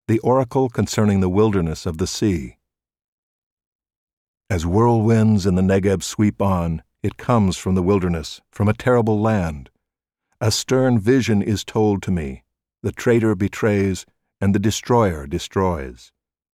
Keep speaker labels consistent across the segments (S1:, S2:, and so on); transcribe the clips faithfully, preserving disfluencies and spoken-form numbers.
S1: The oracle concerning the wilderness of the sea. As whirlwinds in the Negeb sweep on, it comes from the wilderness, from a terrible land. A stern vision is told to me. The traitor betrays, and the destroyer destroys.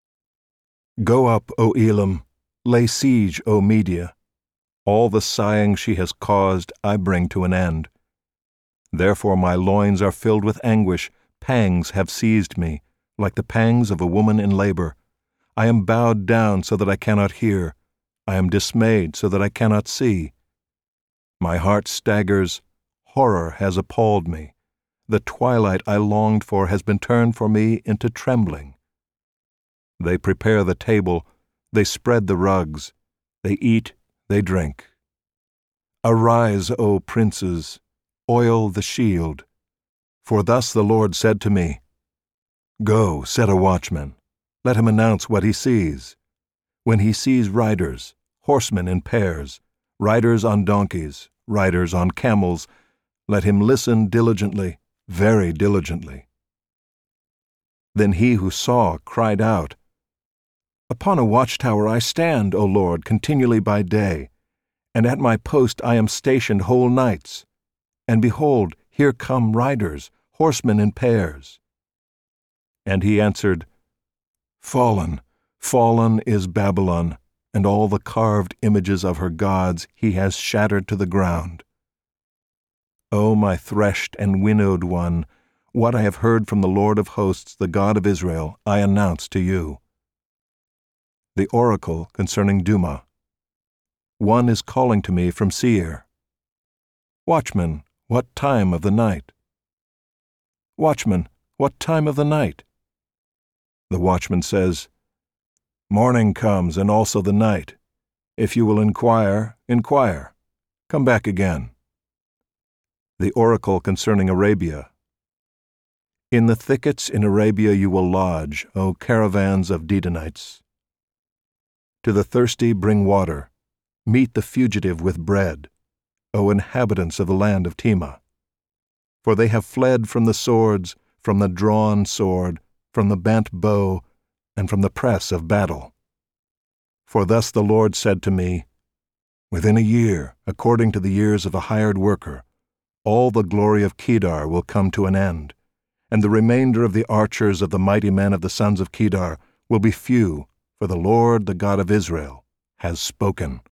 S1: Go up, O Elam, lay siege, O Media. All the sighing she has caused I bring to an end. Therefore my loins are filled with anguish, pangs have seized me, like the pangs of a woman in labor. I am bowed down so that I cannot hear. I am dismayed so that I cannot see. My heart staggers. Horror has appalled me. The twilight I longed for has been turned for me into trembling. They prepare the table. They spread the rugs. They eat. They drink. Arise, O princes. Oil the shield. For thus the Lord said to me, Go, set a watchman. Let him announce what he sees. When he sees riders, horsemen in pairs, riders on donkeys, riders on camels, let him listen diligently, very diligently. Then he who saw cried out, Upon a watchtower I stand, O Lord, continually by day, and at my post I am stationed whole nights. And behold, here come riders, horsemen in pairs. And he answered, Fallen, fallen is Babylon, and all the carved images of her gods he has shattered to the ground. O my threshed and winnowed one, what I have heard from the Lord of hosts, the God of Israel, I announce to you. The oracle concerning Duma. One is calling to me from Seir. Watchman, what time of the night? Watchman, what time of the night? The watchman says, Morning comes, and also the night. If you will inquire, inquire. Come back again. The oracle concerning Arabia. In the thickets in Arabia you will lodge, O caravans of Dedanites. To the thirsty bring water. Meet the fugitive with bread, O inhabitants of the land of Tema. For they have fled from the swords, from the drawn sword, from the bent bow, and from the press of battle. For thus the Lord said to me, Within a year, according to the years of a hired worker, all the glory of Kedar will come to an end, and the remainder of the archers of the mighty men of the sons of Kedar will be few, for the Lord, the God of Israel, has spoken.